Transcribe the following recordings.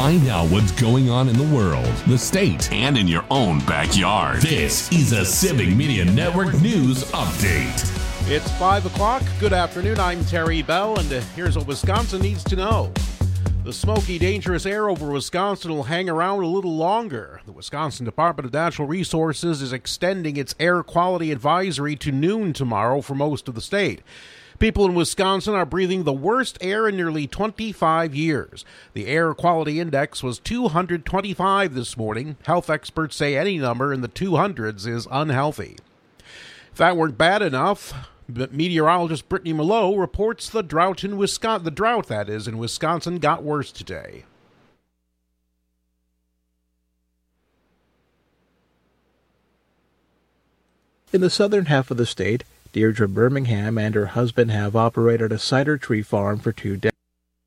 Find out what's going on in the world, the state, and in your own backyard. This is a Civic Media Network News Update. It's 5 o'clock. Good afternoon. I'm Terry Bell, and here's what Wisconsin needs to know. The smoky, dangerous air over Wisconsin will hang around a little longer. The Wisconsin Department of Natural Resources is extending its air quality advisory to noon tomorrow for most of the state. People in Wisconsin are breathing the worst air in nearly 25 years. The air quality index was 225 this morning. Health experts say any number in the 200s is unhealthy. If that weren't bad enough, meteorologist Brittany Mallow reports the drought in Wisconsin. The drought, that is, in Wisconsin got worse today. In the southern half of the state, Deirdre Birmingham and her husband have operated a cider tree farm for 2 decades.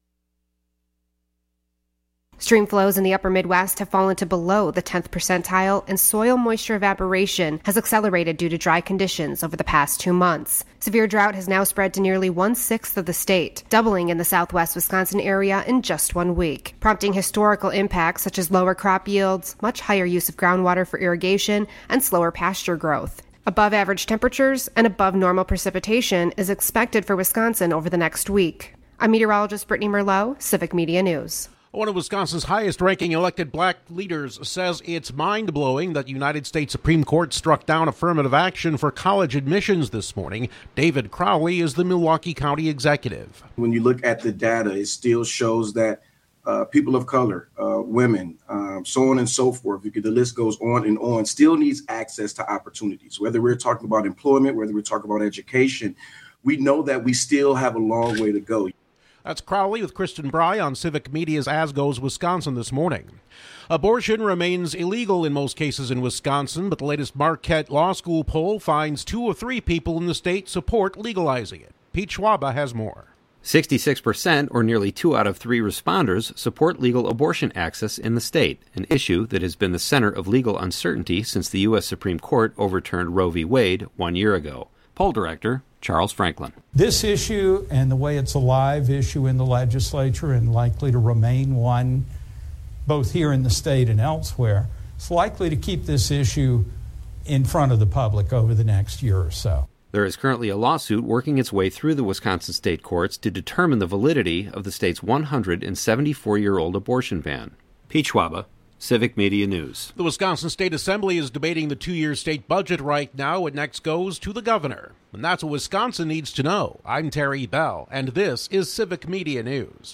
Stream flows in the upper Midwest have fallen to below the 10th percentile, and soil moisture evaporation has accelerated due to dry conditions over the past 2 months. Severe drought has now spread to nearly 1/6 of the state, doubling in the southwest Wisconsin area in just 1 week, prompting historical impacts such as lower crop yields, much higher use of groundwater for irrigation, and slower pasture growth. Above average temperatures and above normal precipitation is expected for Wisconsin over the next week. I'm meteorologist Brittany Merlot, Civic Media News. One of Wisconsin's highest-ranking elected black leaders says it's mind-blowing that the United States Supreme Court struck down affirmative action for college admissions this morning. David Crowley is the Milwaukee County executive. When you look at the data, it still shows that people of color, women, so on and so forth, the list goes on and on, still needs access to opportunities. Whether we're talking about employment, whether we're talking about education, we know that we still have a long way to go. That's Crowley with Kristen Bry on Civic Media's As Goes Wisconsin this morning. Abortion remains illegal in most cases in Wisconsin, but the latest Marquette Law School poll finds 2 of 3 people in the state support legalizing it. Pete Schwaba has more. 66%, or nearly 2 out of 3 responders, support legal abortion access in the state, an issue that has been the center of legal uncertainty since the U.S. Supreme Court overturned Roe v. Wade 1 year ago. Poll director Charles Franklin. This issue and the way it's a live issue in the legislature and likely to remain one both here in the state and elsewhere, it's likely to keep this issue in front of the public over the next year or so. There is currently a lawsuit working its way through the Wisconsin state courts to determine the validity of the state's 174-year-old abortion ban. Pete Schwaba, Civic Media News. The Wisconsin State Assembly is debating the 2-year state budget right now. It next goes to the governor. And that's what Wisconsin needs to know. I'm Terry Bell, and this is Civic Media News.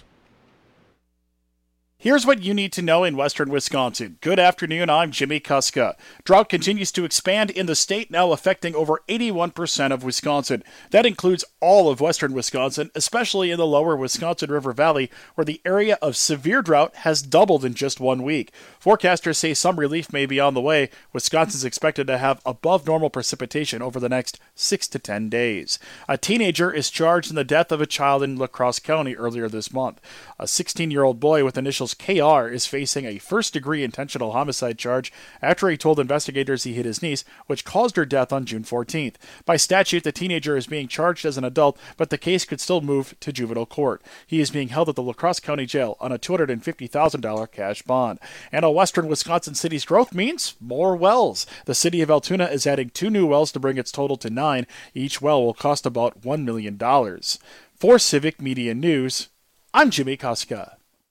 Here's what you need to know in western Wisconsin. Good afternoon, I'm Jimmy Kuska. Drought continues to expand in the state, now affecting over 81% of Wisconsin. That includes all of western Wisconsin, especially in the lower Wisconsin River Valley, where the area of severe drought has doubled in just 1 week. Forecasters say some relief may be on the way. Wisconsin's expected to have above normal precipitation over the next 6 to 10 days. A teenager is charged in the death of a child in La Crosse County earlier this month. A 16-year-old boy with initials KR is facing a first-degree intentional homicide charge after he told investigators he hit his niece, which caused her death on June 14th. By statute, the teenager is being charged as an adult, but the case could still move to juvenile court. He is being held at the La Crosse County Jail on a $250,000 cash bond. And a western Wisconsin city's growth means more wells. The city of Altoona is adding 2 new wells to bring its total to 9. Each well will cost about $1 million. For Civic Media News, I'm Jimmy Kuska.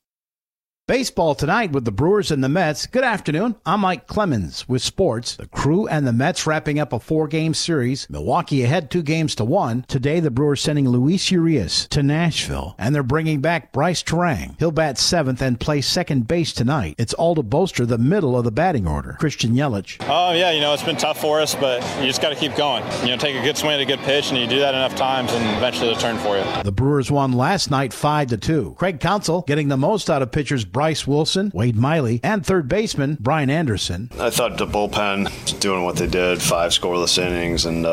Baseball tonight with the Brewers and the Mets. Good afternoon. I'm Mike Clemens with sports. The Crew and the Mets wrapping up a 4-game series. Milwaukee ahead 2-1. Today, the Brewers sending Luis Urias to Nashville, and they're bringing back Bryce Terang. He'll bat 7th and play second base tonight. It's all to bolster the middle of the batting order. Christian Yelich. It's been tough for us, but you just got to keep going. Take a good swing at a good pitch, and you do that enough times, and eventually it'll turn for you. The Brewers won last night 5-2. Craig Counsell getting the most out of pitchers Bryce Wilson, Wade Miley, and third baseman Brian Anderson. I thought the bullpen was doing what they did, 5 scoreless innings, and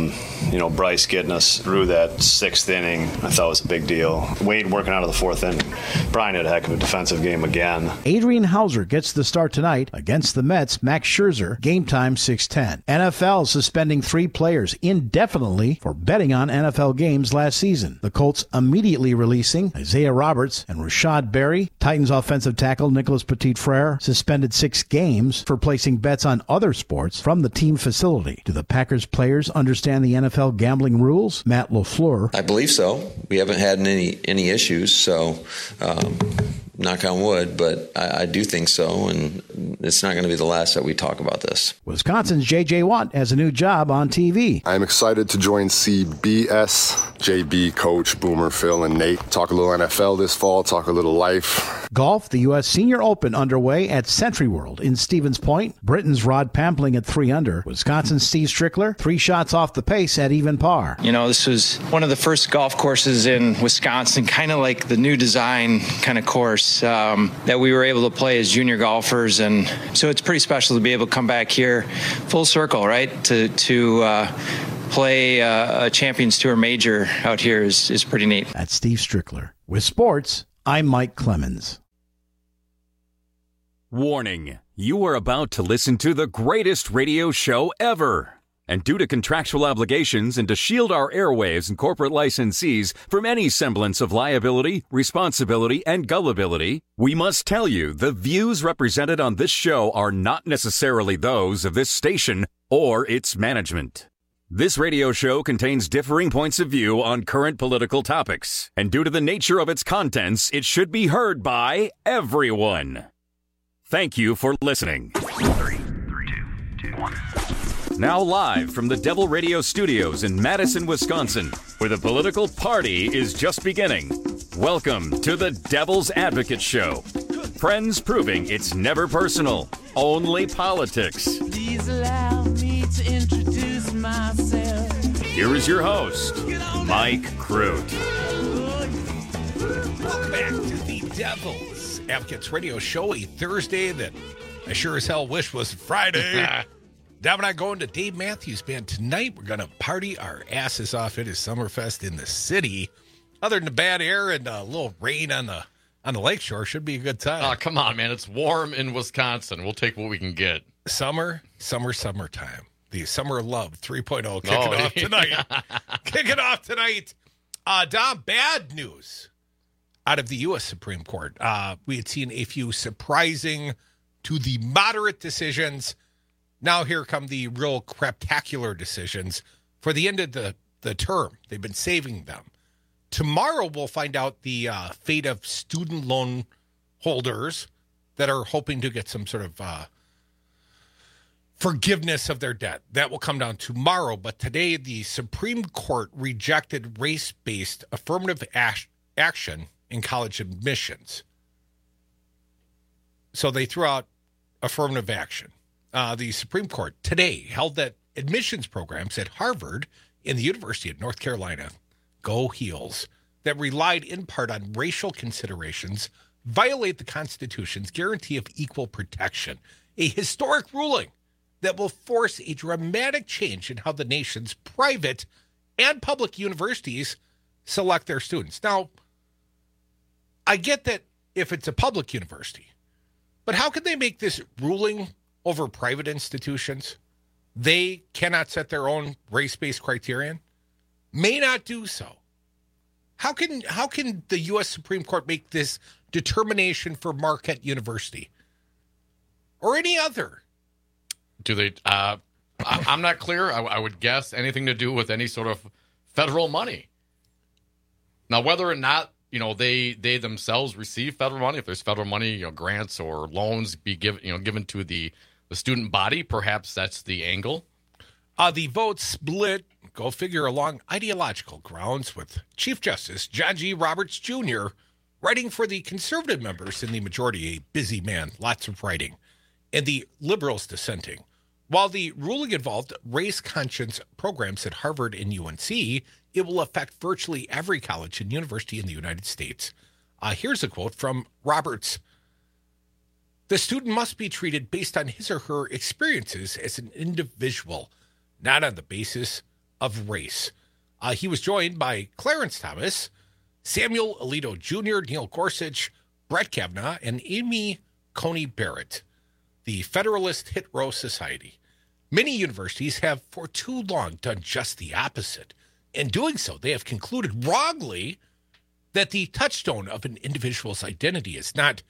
Bryce getting us through that 6th inning, I thought was a big deal. Wade working out of the 4th inning. Brian had a heck of a defensive game again. Adrian Hauser gets the start tonight against the Mets. Max Scherzer, game time 6:10. NFL suspending 3 players indefinitely for betting on NFL games last season. The Colts immediately releasing Isaiah Roberts and Rashad Berry. Titans offensive Defensive tackle Nicholas Petit-Frere suspended 6 games for placing bets on other sports from the team facility. Do the Packers players understand the NFL gambling rules? Matt LaFleur. I believe so. We haven't had any issues, so knock on wood, but I do think so, and it's not going to be the last that we talk about this. Wisconsin's J.J. Watt has a new job on TV. I'm excited to join CBS. JB, Coach, Boomer, Phil, and Nate. Talk a little NFL this fall, talk a little life. Golf, the U.S. Senior Open underway at Century World in Stevens Point. Britain's Rod Pampling at 3 under. Wisconsin's Steve Strickler, 3 shots off the pace at even par. You know, this was one of the first golf courses in Wisconsin, kind of like the new design kind of course that we were able to play as junior golfers. And so it's pretty special to be able to come back here full circle, right? To play a Champions Tour major out here is pretty neat. That's Steve Strickler. With sports, I'm Mike Clemens. Warning, you are about to listen to the greatest radio show ever. And due to contractual obligations and to shield our airwaves and corporate licensees from any semblance of liability, responsibility, and gullibility, we must tell you the views represented on this show are not necessarily those of this station or its management. This radio show contains differing points of view on current political topics, and due to the nature of its contents, it should be heard by everyone. Thank you for listening. 3, 2, 1. Now live from the Devil Radio Studios in Madison, Wisconsin, where the political party is just beginning. Welcome to the Devil's Advocate Show. Friends proving it's never personal, only politics. Please allow me to introduce myself. Here is your host, Mike Crute. Welcome back to the Devil's Advocates Radio Show, a Thursday that I sure as hell wish was Friday. Dab and I going to Dave Matthews Band tonight. We're going to party our asses off. It is Summerfest in the city. Other than the bad air and a little rain on the lakeshore, should be a good time. Oh, come on, man. It's warm in Wisconsin. We'll take what we can get. Summertime. The Summer of Love 3.0 kicking off tonight. Kicking off tonight. Dom, bad news out of the U.S. Supreme Court. We had seen a few surprising to the moderate decisions. Now here come the real craptacular decisions for the end of the term. They've been saving them. Tomorrow we'll find out the fate of student loan holders that are hoping to get some sort of forgiveness of their debt. That will come down tomorrow. But today the Supreme Court rejected race-based affirmative action in college admissions. So they threw out affirmative action. The Supreme Court today held that admissions programs at Harvard and the University of North Carolina, go Heels, that relied in part on racial considerations violate the Constitution's guarantee of equal protection, a historic ruling that will force a dramatic change in how the nation's private and public universities select their students. Now, I get that if it's a public university, but how can they make this ruling over private institutions? They cannot set their own race-based criterion, may not do so. How can the U.S. Supreme Court make this determination for Marquette University or any other? Do they? I'm not clear. I would guess anything to do with any sort of federal money. Now, whether or not they themselves receive federal money, if there's federal money, grants or loans be given to the student body, perhaps that's the angle. The vote split, go figure, along ideological grounds, with Chief Justice John G. Roberts Jr. writing for the conservative members in the majority, a busy man, lots of writing, and the liberals dissenting. While the ruling involved race conscience programs at Harvard and UNC, it will affect virtually every college and university in the United States. Here's a quote from Roberts. The student must be treated based on his or her experiences as an individual, not on the basis of race. He was joined by Clarence Thomas, Samuel Alito Jr., Neil Gorsuch, Brett Kavanaugh, and Amy Coney Barrett, the Federalist Hit Row Society. Many universities have for too long done just the opposite. In doing so, they have concluded wrongly that the touchstone of an individual's identity is not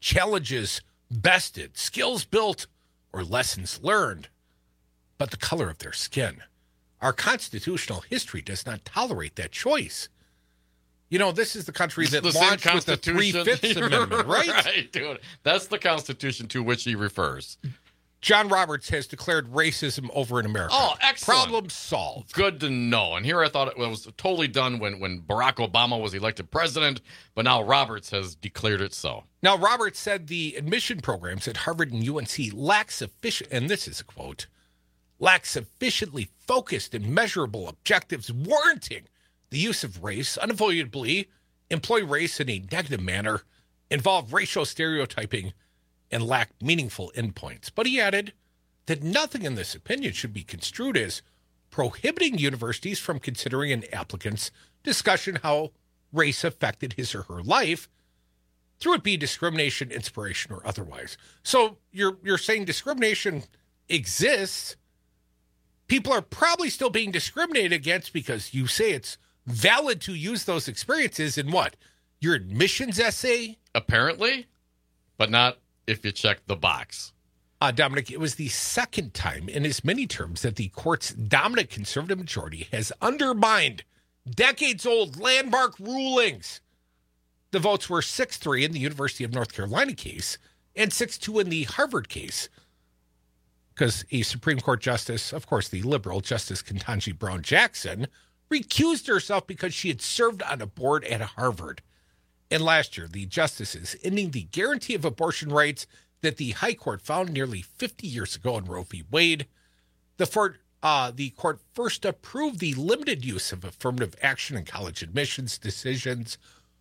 challenges bested, skills built, or lessons learned, but the color of their skin. Our constitutional history does not tolerate that choice. You know, this is the country that launched with the 3/5 Amendment, right? Right, dude. That's the Constitution to which he refers. John Roberts has declared racism over in America. Oh, excellent. Problem solved. Good to know. And here I thought it was totally done when Barack Obama was elected president, but now Roberts has declared it so. Now, Roberts said the admission programs at Harvard and UNC lack sufficient, and this is a quote, lack sufficiently focused and measurable objectives warranting the use of race, unavoidably employ race in a negative manner, involve racial stereotyping, and lack meaningful endpoints. But he added that nothing in this opinion should be construed as prohibiting universities from considering an applicant's discussion how race affected his or her life, through it be discrimination, inspiration, or otherwise. So you're saying discrimination exists. People are probably still being discriminated against because you say it's valid to use those experiences in what? Your admissions essay? Apparently, but not if you check the box. Dominic, it was the second time in as many terms that the court's dominant conservative majority has undermined decades-old landmark rulings. The votes were 6-3 in the University of North Carolina case and 6-2 in the Harvard case, because a Supreme Court justice, of course the liberal Justice Ketanji Brown Jackson, recused herself because she had served on a board at Harvard. And last year, the justices ending the guarantee of abortion rights that the High Court found nearly 50 years ago in Roe v. Wade, the court first approved the limited use of affirmative action in college admissions decisions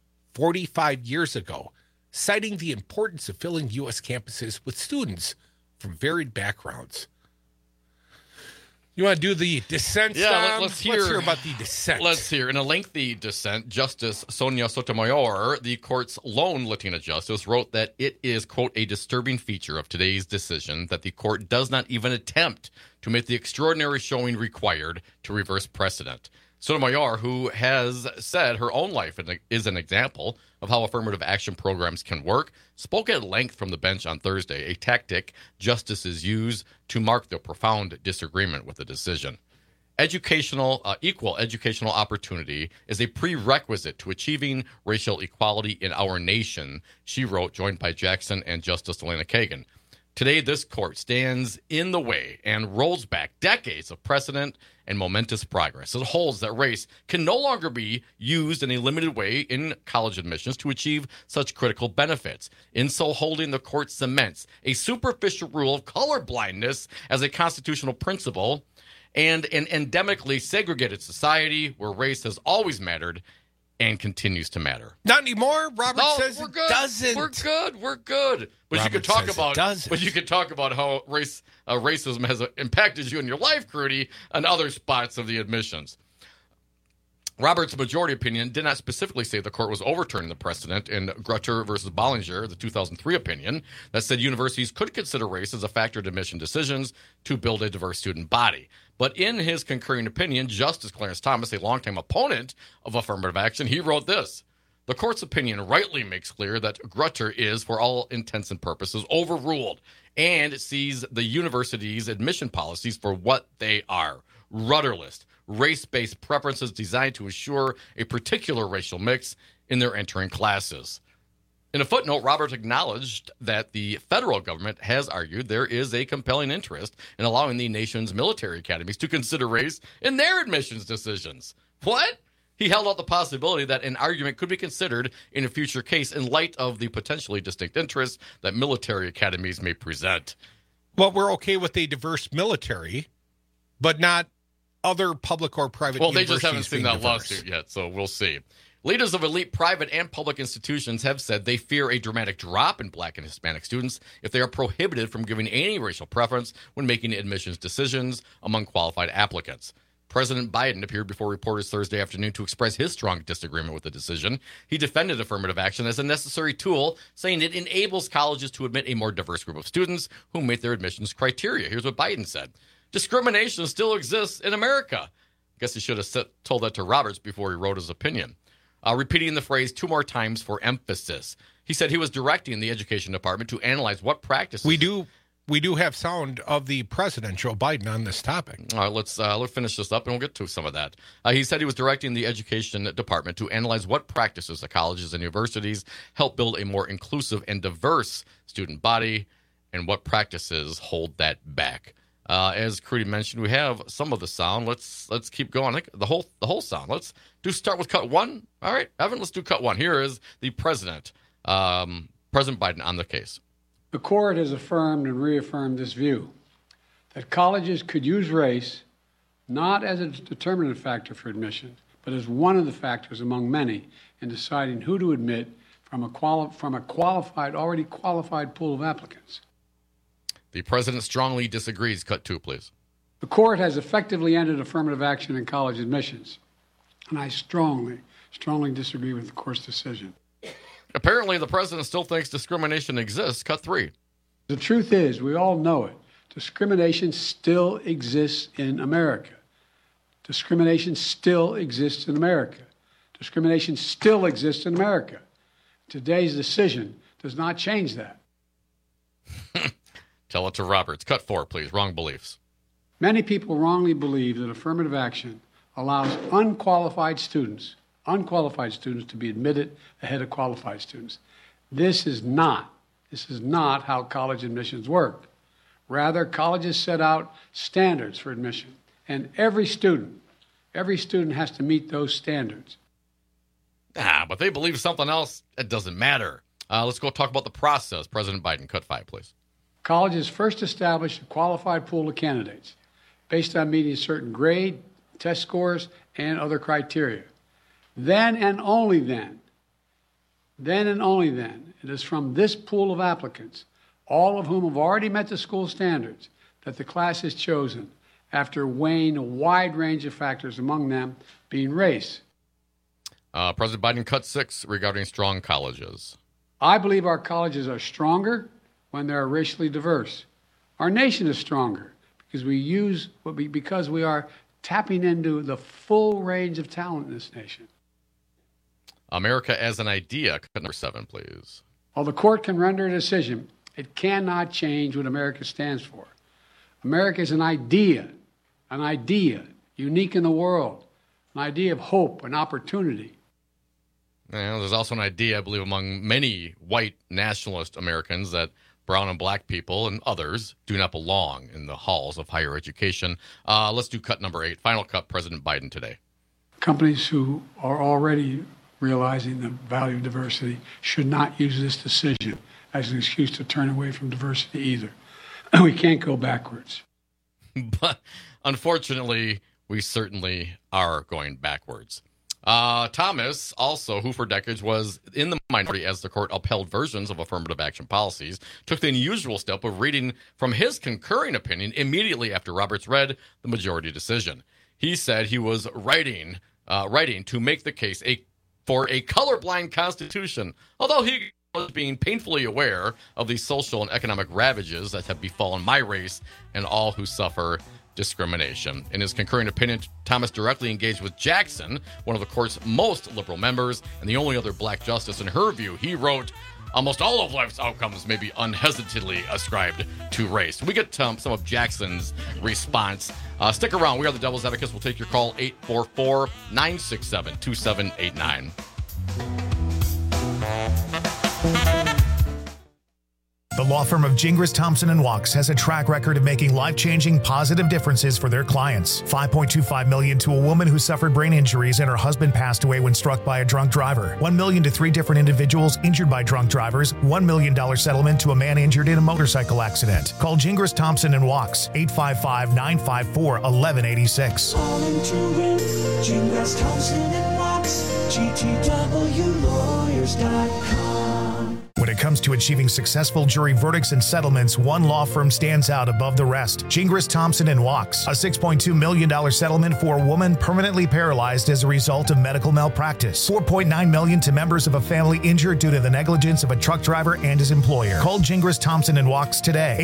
45 years ago, citing the importance of filling U.S. campuses with students from varied backgrounds. You want to do the dissent? Yeah, let's hear about the dissent. Let's hear. In a lengthy dissent, Justice Sonia Sotomayor, the court's lone Latina justice, wrote that it is, quote, a disturbing feature of today's decision that the court does not even attempt to make the extraordinary showing required to reverse precedent. Sotomayor, who has said her own life is an example of how affirmative action programs can work, spoke at length from the bench on Thursday, a tactic justices use to mark their profound disagreement with the decision. Equal educational opportunity is a prerequisite to achieving racial equality in our nation, she wrote, joined by Jackson and Justice Elena Kagan. Today, this court stands in the way and rolls back decades of precedent and momentous progress. It holds that race can no longer be used in a limited way in college admissions to achieve such critical benefits. In so holding, the court cements a superficial rule of colorblindness as a constitutional principle and an endemically segregated society where race has always mattered and continues to matter. Not anymore. Robert says we're it good. doesn't. We're good. But Robert you could talk says about it doesn't. But you could talk about how racism has impacted you in your life, Crudy, and other spots of the admissions. Roberts' majority opinion did not specifically say the court was overturning the precedent in Grutter versus Bollinger, the 2003 opinion, that said universities could consider race as a factor in admission decisions to build a diverse student body. But in his concurring opinion, Justice Clarence Thomas, a longtime opponent of affirmative action, he wrote this. The court's opinion rightly makes clear that Grutter is, for all intents and purposes, overruled, and it sees the university's admission policies for what they are, rudderless, race-based preferences designed to ensure a particular racial mix in their entering classes. In a footnote, Roberts acknowledged that the federal government has argued there is a compelling interest in allowing the nation's military academies to consider race in their admissions decisions. What? He held out the possibility that an argument could be considered in a future case in light of the potentially distinct interests that military academies may present. Well, we're okay with a diverse military, but not other public or private universities. Well, they just haven't seen that diverse lawsuit yet, so we'll see. Leaders of elite private and public institutions have said they fear a dramatic drop in Black and Hispanic students if they are prohibited from giving any racial preference when making admissions decisions among qualified applicants. President Biden appeared before reporters Thursday afternoon to express his strong disagreement with the decision. He defended affirmative action as a necessary tool, saying it enables colleges to admit a more diverse group of students who meet their admissions criteria. Here's what Biden said. Discrimination still exists in America. I guess he should have told that to Roberts before he wrote his opinion. repeating the phrase 2 more times for emphasis. He said he was directing the education department to analyze what practices... We do have sound of the president, Joe Biden, on this topic. All right, let's finish this up, and we'll get to some of that. He said he was directing the education department to analyze what practices the colleges and universities help build a more inclusive and diverse student body, and what practices hold that back. As Crudy mentioned, we have some of the sound. Let's keep going. The whole sound. Let's start with cut 1. All right, Evan, let's do cut 1. Here is the president, President Biden, on the case. The court has affirmed and reaffirmed this view that colleges could use race not as a determinative factor for admission, but as one of the factors among many in deciding who to admit from a already qualified pool of applicants. The president strongly disagrees. Cut 2, please. The court has effectively ended affirmative action in college admissions, and I strongly disagree with the court's decision. Apparently, the president still thinks discrimination exists. Cut 3. The truth is, we all know it. Discrimination still exists in America. Discrimination still exists in America. Discrimination still exists in America. Today's decision does not change that. Tell it to Roberts. Cut 4, please. Wrong beliefs. Many people wrongly believe that affirmative action allows unqualified students to be admitted ahead of qualified students. This is not how college admissions work. Rather, colleges set out standards for admission, and every student has to meet those standards. But they believe something else. It doesn't matter. Let's go talk about the process. President Biden, cut 5, please. Colleges first establish a qualified pool of candidates based on meeting certain grade, test scores, and other criteria. Then and only then, it is from this pool of applicants, all of whom have already met the school standards, that the class is chosen after weighing a wide range of factors, among them being race. President Biden, cut 6, regarding strong colleges. I believe our colleges are stronger when they are racially diverse. Our nation is stronger because we are tapping into the full range of talent in this nation. America as an idea. Cut number 7, please. While the court can render a decision, it cannot change what America stands for. America is an idea, unique in the world, an idea of hope and opportunity. And there's also an idea, I believe, among many white nationalist Americans that brown and black people and others do not belong in the halls of higher education. Let's do cut number 8. Final cut, President Biden today. Companies who are already realizing the value of diversity should not use this decision as an excuse to turn away from diversity either. We can't go backwards. But unfortunately, we certainly are going backwards. Thomas, also, who for decades was in the minority as the court upheld versions of affirmative action policies, took the unusual step of reading from his concurring opinion immediately after Roberts read the majority decision. He said he was writing to make the case for a colorblind constitution, although he was being painfully aware of the social and economic ravages that have befallen my race and all who suffer discrimination. In his concurring opinion, Thomas directly engaged with Jackson, one of the court's most liberal members, and the only other black justice. In her view, he wrote, almost all of life's outcomes may be unhesitatingly ascribed to race. We get some of Jackson's response. Stick around. We are the Devil's Advocates. We'll take your call, 844-967-2789. The law firm of Gingras, Thompson & Wachs has a track record of making life-changing positive differences for their clients. $5.25 million to a woman who suffered brain injuries and her husband passed away when struck by a drunk driver. $1 million to 3 different individuals injured by drunk drivers. $1 million settlement to a man injured in a motorcycle accident. Call Gingras, Thompson & Wachs, 855-954-1186. Calling to win, Gingras, Thompson & Wachs, GTWlawyers.com. When it comes to achieving successful jury verdicts and settlements, one law firm stands out above the rest. Gingras, Thompson & Wachs. A $6.2 million settlement for a woman permanently paralyzed as a result of medical malpractice. $4.9 million to members of a family injured due to the negligence of a truck driver and his employer. Call Gingras, Thompson & Wachs today.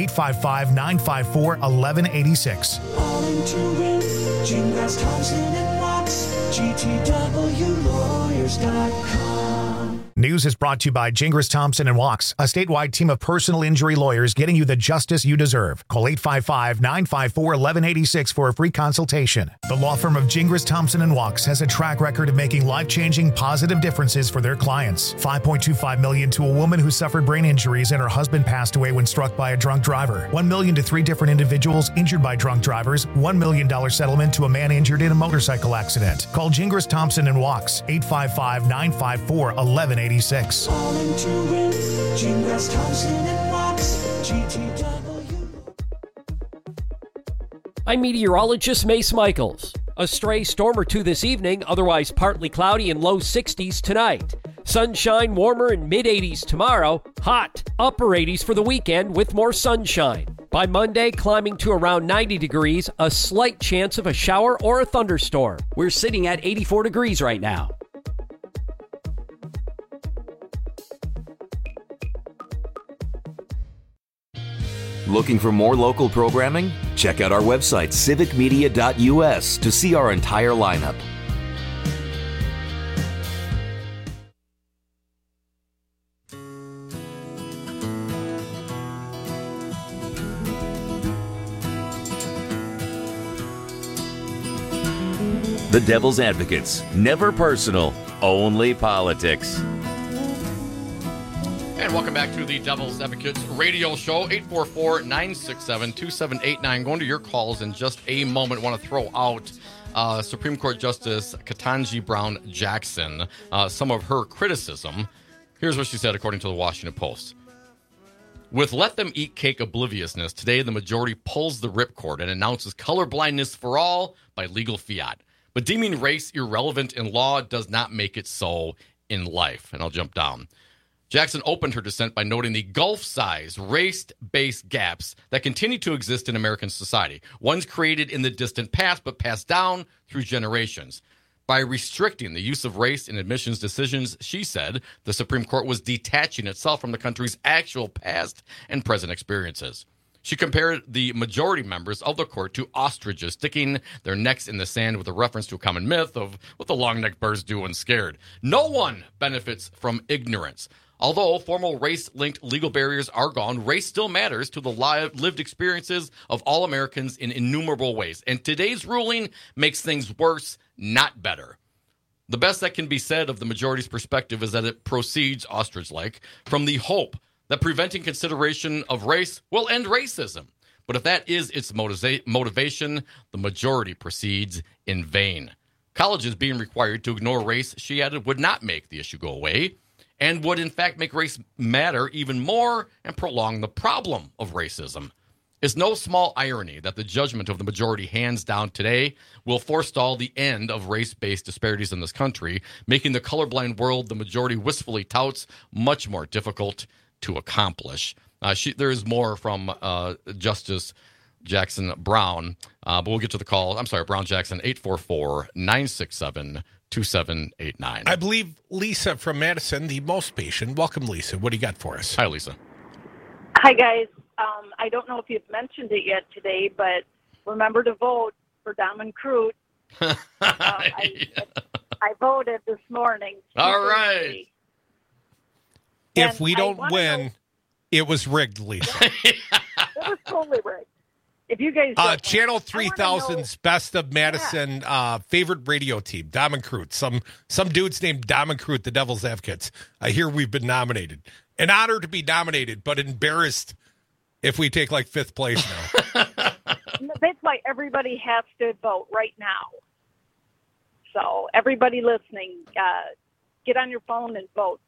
855-954-1186. Calling to win, Gingras, Thompson & Wachs, GTWlawyers.com. News is brought to you by Gingras Thompson and Walks, a statewide team of personal injury lawyers getting you the justice you deserve. Call 855-954-1186 for a free consultation. The law firm of Gingras Thompson and Walks has a track record of making life-changing positive differences for their clients. $5.25 million to a woman who suffered brain injuries and her husband passed away when struck by a drunk driver. $1 million to 3 different individuals injured by drunk drivers. $1 million settlement to a man injured in a motorcycle accident. Call Gingras Thompson and Walks, 855-954-1186. All into it, Gingras Thompson and Walks, GTW. I'm meteorologist Mace Michaels. A stray storm or two this evening, otherwise partly cloudy and low 60s tonight. Sunshine warmer and mid-80s tomorrow. Hot, upper 80s for the weekend with more sunshine. By Monday, climbing to around 90 degrees, a slight chance of a shower or a thunderstorm. We're sitting at 84 degrees right now. Looking for more local programming? Check out our website, civicmedia.us, to see our entire lineup. The Devil's Advocates. Never personal, only politics. And welcome back to the Devil's Advocates radio show, 844-967-2789. Going to your calls in just a moment. Want to throw out Supreme Court Justice Ketanji Brown Jackson, some of her criticism. Here's what she said, according to the Washington Post. With Let Them Eat Cake obliviousness, today the majority pulls the ripcord and announces colorblindness for all by legal fiat. But deeming race irrelevant in law does not make it so in life. And I'll jump down. Jackson opened her dissent by noting the gulf-size, race-based gaps that continue to exist in American society, ones created in the distant past but passed down through generations. By restricting the use of race in admissions decisions, she said, the Supreme Court was detaching itself from the country's actual past and present experiences. She compared the majority members of the court to ostriches sticking their necks in the sand with a reference to a common myth of what the long-necked birds do when scared. No one benefits from ignorance. Although formal race-linked legal barriers are gone, race still matters to the lived experiences of all Americans in innumerable ways. And today's ruling makes things worse, not better. The best that can be said of the majority's perspective is that it proceeds, ostrich-like, from the hope that preventing consideration of race will end racism. But if that is its motivation, the majority proceeds in vain. Colleges being required to ignore race, she added, would not make the issue go away, and would in fact make race matter even more and prolong the problem of racism. It's no small irony that the judgment of the majority hands down today will forestall the end of race-based disparities in this country, making the colorblind world the majority wistfully touts much more difficult to accomplish. There is more from Justice Jackson Brown, but we'll get to the call. I'm sorry, Brown Jackson, 844-967-2789. I believe Lisa from Madison, the most patient. Welcome, Lisa. What do you got for us? Hi, Lisa. Hi, guys. I don't know if you've mentioned it yet today, but remember to vote for Damon Crute. I voted this morning. All right. If we don't win, it was rigged, Lisa. It was totally rigged. If you guys Channel 3000's Best of Madison favorite radio team, Damon Crute. Some dudes named Damon Crute, the Devil's Advocates. I hear we've been nominated. An honor to be nominated, but embarrassed if we take like 5th place now. That's why everybody has to vote right now. So everybody listening, get on your phone and vote.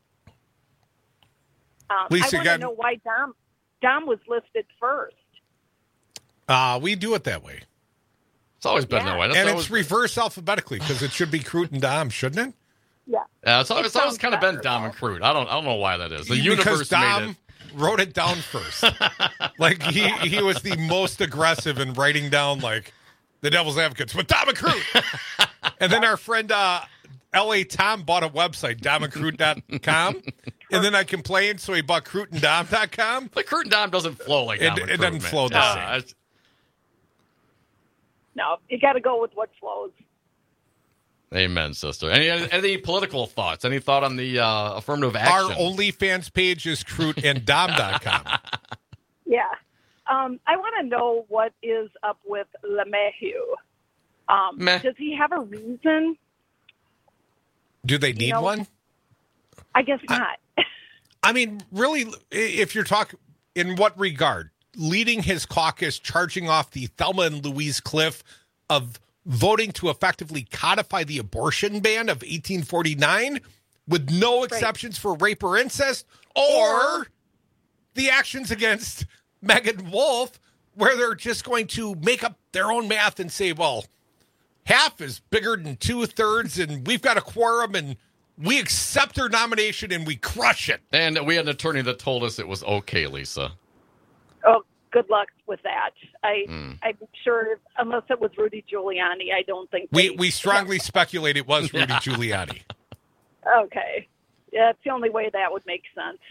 Lisa, I want to know why Dom was listed first. We do it that way. It's always been that way. And it's reverse alphabetically because it should be Crute and Dom, shouldn't it? Yeah. It's always kind of been Dom and Crute. I don't know why that is. The universe because Dom made it. wrote it down first. Like he was the most aggressive in writing down like the Devil's Advocates with Dom and Crute. And then our friend L.A. Tom bought a website, domandcrute.com. And then I complained, so he bought cruteanddom.com. But Crute and Dom doesn't flow like Dom and Crute. It doesn't flow the same. No, you got to go with what flows. Amen, sister. Any political thoughts? Any thought on the affirmative action? Our OnlyFans page is cruteanddom.com. Yeah. I want to know what is up with LeMahieu. Does he have a reason? Do they need one? I guess not. I mean, really, if you're talking in what regard? Leading his caucus, charging off the Thelma and Louise cliff of voting to effectively codify the abortion ban of 1849 with no exceptions for rape or incest, or the actions against Megan Wolf, where they're just going to make up their own math and say, well, half is bigger than 2/3, and we've got a quorum, and we accept her nomination, and we crush it. And we had an attorney that told us it was okay, Lisa. Oh, good luck with that. I'm sure, unless it was Rudy Giuliani, I don't think we strongly speculate it was Rudy Giuliani. Okay. Yeah, it's the only way that would make sense.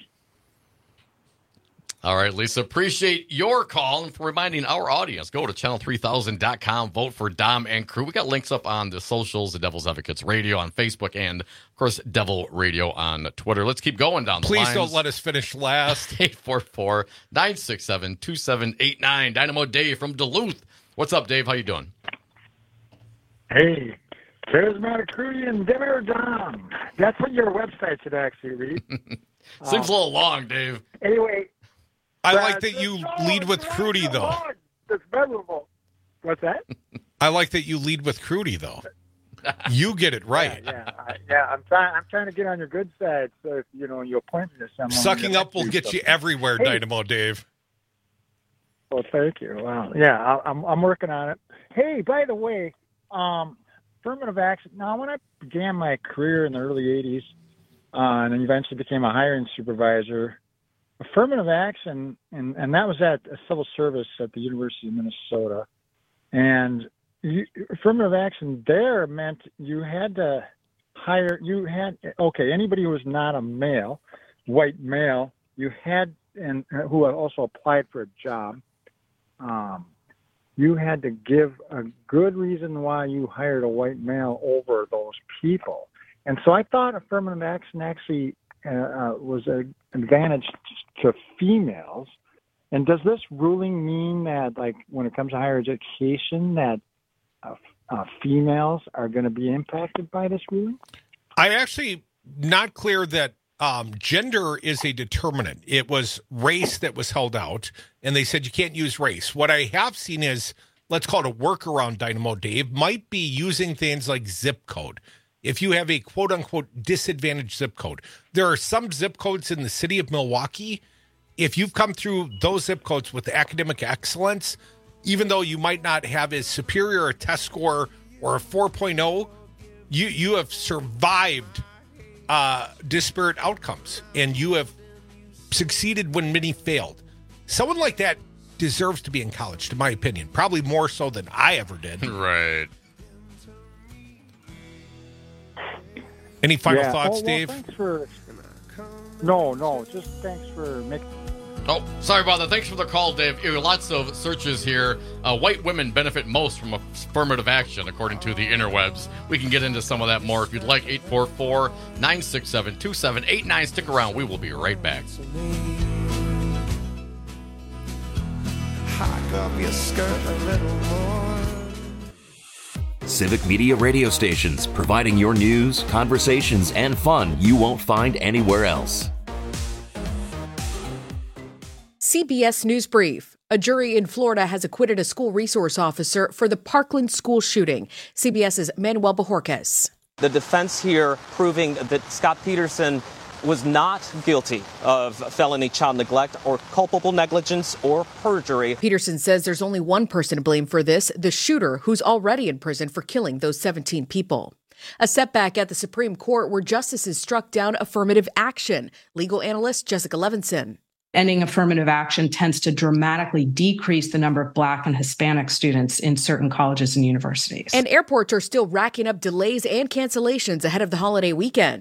All right, Lisa, appreciate your call and for reminding our audience. Go to channel3000.com, vote for Dom and crew. We got links up on the socials, the Devil's Advocates Radio on Facebook, and, of course, Devil Radio on Twitter. Let's keep going down the lines. Please don't let us finish last. 844-967-2789. Dynamo Dave from Duluth. What's up, Dave? How you doing? Hey, Charismatic Crudy and Dimmer Dom. That's what your website should actually read. Seems a little long, Dave. Anyway. I like that you lead with Crudy, though. It's memorable. What's that? I like that you lead with Crudy, though. You get it right. Yeah. I'm trying to get on your good side. So if you appoint me to someone, sucking up will get you everywhere, Dynamo Dave. Well, thank you. Wow. Yeah, I'm working on it. Hey, by the way, affirmative action. Now, when I began my career in the early '80s, and then eventually became a hiring supervisor. Affirmative action, and that was at a civil service at the University of Minnesota. And affirmative action there meant you had to hire, anybody who was not a male, white male, you had, and who also applied for a job, you had to give a good reason why you hired a white male over those people. And so I thought affirmative action actually was an advantage to females. And does this ruling mean that, like, when it comes to higher education, that females are going to be impacted by this ruling? I actually not clear that gender is a determinant. It was race that was held out, and they said you can't use race. What I have seen is, let's call it a workaround, Dynamo Dave, might be using things like zip code. If you have a quote-unquote disadvantaged zip code, there are some zip codes in the city of Milwaukee. If you've come through those zip codes with academic excellence, even though you might not have as superior a test score or a 4.0, you have survived disparate outcomes, and you have succeeded when many failed. Someone like that deserves to be in college, to my opinion, probably more so than I ever did. Right. Any final thoughts, Dave? Thanks for... just thanks for making... Oh, sorry about that. Thanks for the call, Dave. Lots of searches here. White women benefit most from affirmative action, according to the interwebs. We can get into some of that more if you'd like. 844-967-2789. Stick around. We will be right back. Hike up your skirt a little more. Civic Media radio stations, providing your news, conversations, and fun you won't find anywhere else. CBS News Brief. A jury in Florida has acquitted a school resource officer for the Parkland school shooting. CBS's Manuel Bajorquez. The defense here proving that Scott Peterson was not guilty of felony child neglect or culpable negligence or perjury. Peterson says there's only one person to blame for this, the shooter, who's already in prison for killing those 17 people. A setback at the Supreme Court where justices struck down affirmative action. Legal analyst Jessica Levinson. Ending affirmative action tends to dramatically decrease the number of Black and Hispanic students in certain colleges and universities. And airports are still racking up delays and cancellations ahead of the holiday weekend.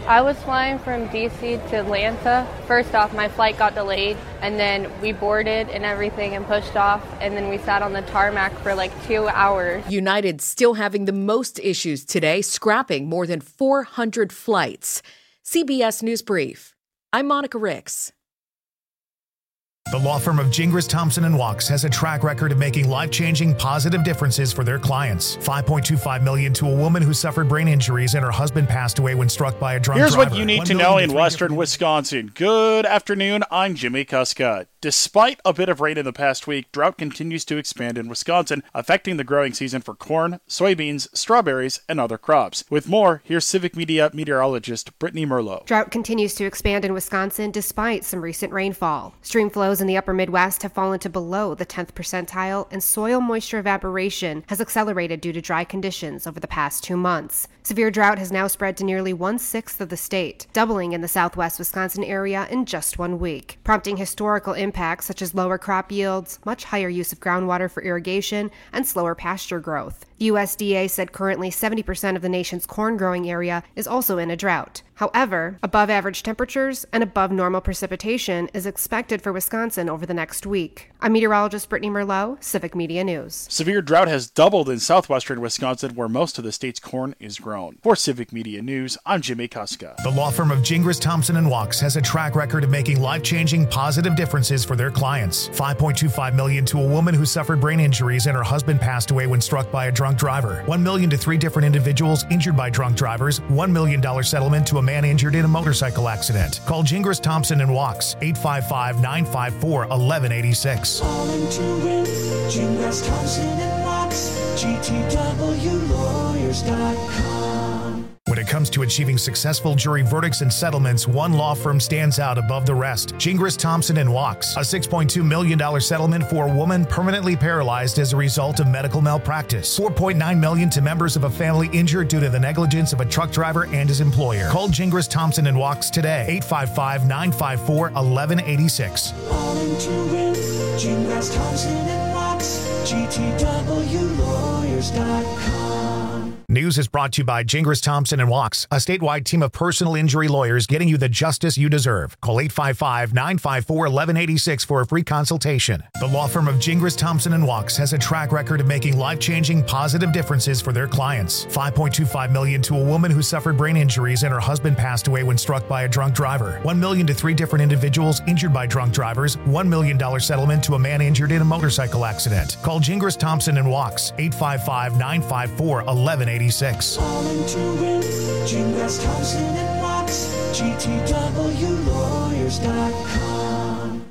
I was flying from D.C. to Atlanta. First off, my flight got delayed, and then we boarded and everything and pushed off, and then we sat on the tarmac for like 2 hours. United still having the most issues today, scrapping more than 400 flights. CBS News Brief. I'm Monica Ricks. The law firm of Gingras, Thompson & Walks has a track record of making life-changing positive differences for their clients. $5.25 million to a woman who suffered brain injuries and her husband passed away when struck by a drunk driver. Here's what you need to know in western Wisconsin. Good afternoon, I'm Jimmy Kuska. Despite a bit of rain in the past week, drought continues to expand in Wisconsin, affecting the growing season for corn, soybeans, strawberries, and other crops. With more, here's Civic Media meteorologist Brittany Merlot. Drought continues to expand in Wisconsin despite some recent rainfall. Stream flows in the upper Midwest have fallen to below the 10th percentile, and soil moisture evaporation has accelerated due to dry conditions over the past 2 months. Severe drought has now spread to nearly 1/6 of the state, doubling in the southwest Wisconsin area in just 1 week, prompting historical impacts such as lower crop yields, much higher use of groundwater for irrigation, and slower pasture growth. The USDA said currently 70% of the nation's corn growing area is also in a drought. However, above average temperatures and above normal precipitation is expected for Wisconsin over the next week. I'm meteorologist Brittany Merlot, Civic Media News. Severe drought has doubled in southwestern Wisconsin, where most of the state's corn is grown. For Civic Media News, I'm Jimmy Kuska. The law firm of Gingras, Thompson & Walks has a track record of making life-changing positive differences for their clients. $5.25 million to a woman who suffered brain injuries and her husband passed away when struck by a drunk driver. $1 million to 3 different individuals injured by drunk drivers. $1 million settlement to a man injured in a motorcycle accident. Call Gingras, Thompson & Walks, 855-954-1186. Calling to win, Gingras, Thompson & Walks, GTWLawyers.com. When it comes to achieving successful jury verdicts and settlements, one law firm stands out above the rest. Gingras, Thompson & Walks. A $6.2 million settlement for a woman permanently paralyzed as a result of medical malpractice. $4.9 million to members of a family injured due to the negligence of a truck driver and his employer. Call Gingras, Thompson & Walks today. 855-954-1186. Calling to win, Gingras, Thompson & Walks, GTWLawyers.com. News is brought to you by Gingras, Thompson & Walks, a statewide team of personal injury lawyers getting you the justice you deserve. Call 855-954-1186 for a free consultation. The law firm of Gingras, Thompson & Walks has a track record of making life-changing positive differences for their clients. $5.25 million to a woman who suffered brain injuries and her husband passed away when struck by a drunk driver. $1 million to 3 different individuals injured by drunk drivers. $1 million settlement to a man injured in a motorcycle accident. Call Gingras, Thompson & Walks, 855-954-1186. Calling to win, Gingras, Thompson & Walks, GTWLawyers.com.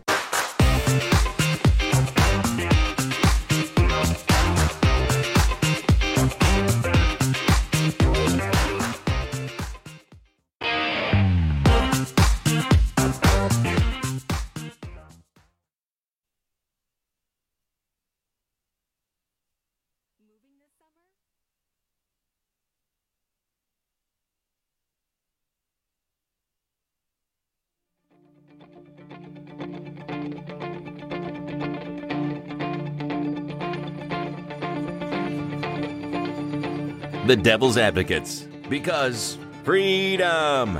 The Devil's Advocates, because freedom.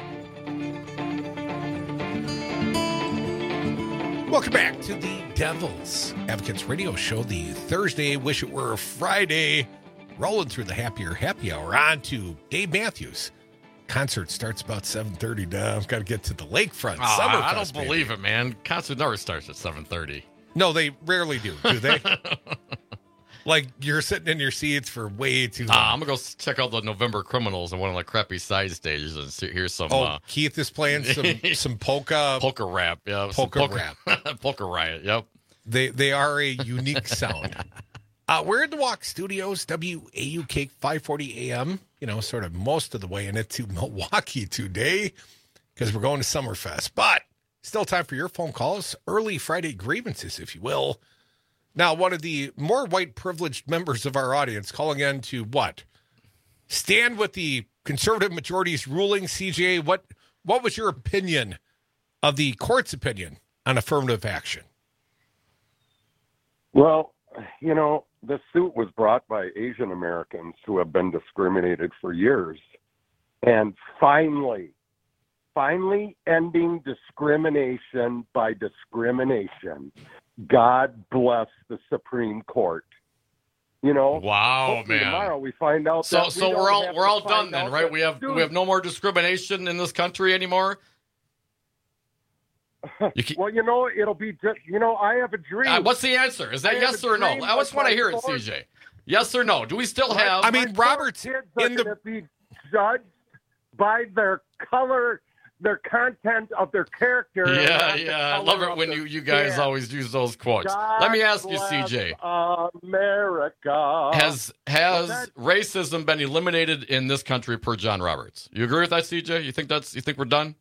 Welcome back to the Devil's Advocates Radio Show, the Thursday, wish it were Friday, rolling through the happier happy hour. On to Dave Matthews. Concert starts about 7:30 now. I've got to get to the lakefront. I don't believe it, man. Concert never starts at 7:30. No, they rarely do they? Like, you're sitting in your seats for way too long. I'm going to go check out the November Criminals on one of the crappy side stages and here's some... Keith is playing some polka... Polka rap, yeah. Polka rap. Polka Riot, yep. They are a unique sound. We're in the Walk Studios, WAUK 540 AM, sort of most of the way into Milwaukee today because we're going to Summerfest. But still time for your phone calls, early Friday grievances, if you will. Now, one of the more white privileged members of our audience calling in to what? Stand with the conservative majority's ruling, CJ. What was your opinion of the court's opinion on affirmative action? Well, the suit was brought by Asian Americans who have been discriminated for years. And finally ending discrimination by discrimination. God bless the Supreme Court. You know, wow, man! Tomorrow we find out. So we're all done then, right? We have no more discrimination in this country anymore. Well, you know, it'll be just. You know, I have a dream. What's the answer? Is that yes or no? I just want to hear it, CJ. Yes or no? Do we still have? I mean, Robert's kids are going to be judged by their color, their content of their character. Yeah. I love it when you guys always use those quotes. Let me ask you, CJ. America. Has racism been eliminated in this country per John Roberts? You agree with that, CJ? You think we're done?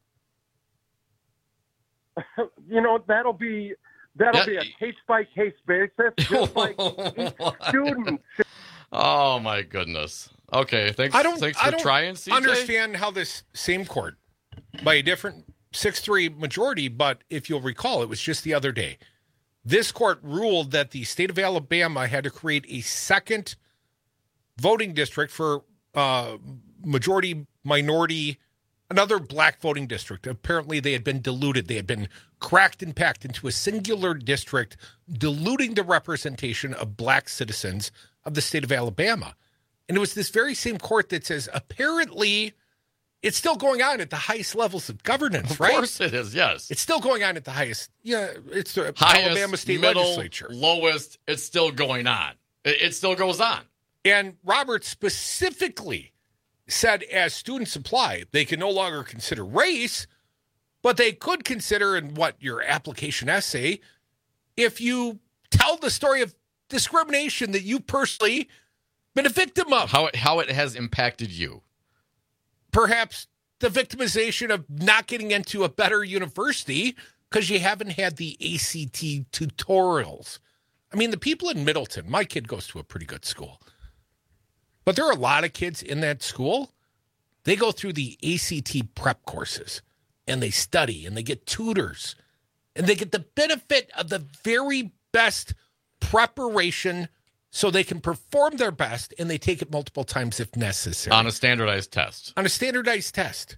You know, that'll be a case by case basis, just like each student. Oh my goodness. Okay, thanks for trying, CJ. I don't understand how this same court, by a different 6-3 majority, but if you'll recall, it was just the other day, this court ruled that the state of Alabama had to create a second voting district for majority, minority, another black voting district. Apparently, they had been diluted. They had been cracked and packed into a singular district, diluting the representation of black citizens of the state of Alabama. And it was this very same court that says, apparently, it's still going on at the highest levels of governance, right? Of course it is, yes. It's still going on at the highest, it's the highest, Alabama state middle, legislature. Lowest, it's still going on. It still goes on. And Roberts specifically said, as students apply, they can no longer consider race, but they could consider in your application essay, if you tell the story of discrimination that you personally been a victim of. How it has impacted you. Perhaps the victimization of not getting into a better university because you haven't had the ACT tutorials. I mean, the people in Middleton, my kid goes to a pretty good school. But there are a lot of kids in that school. They go through the ACT prep courses, and they study, and they get tutors, and they get the benefit of the very best preparation so they can perform their best, and they take it multiple times if necessary. On a standardized test. On a standardized test.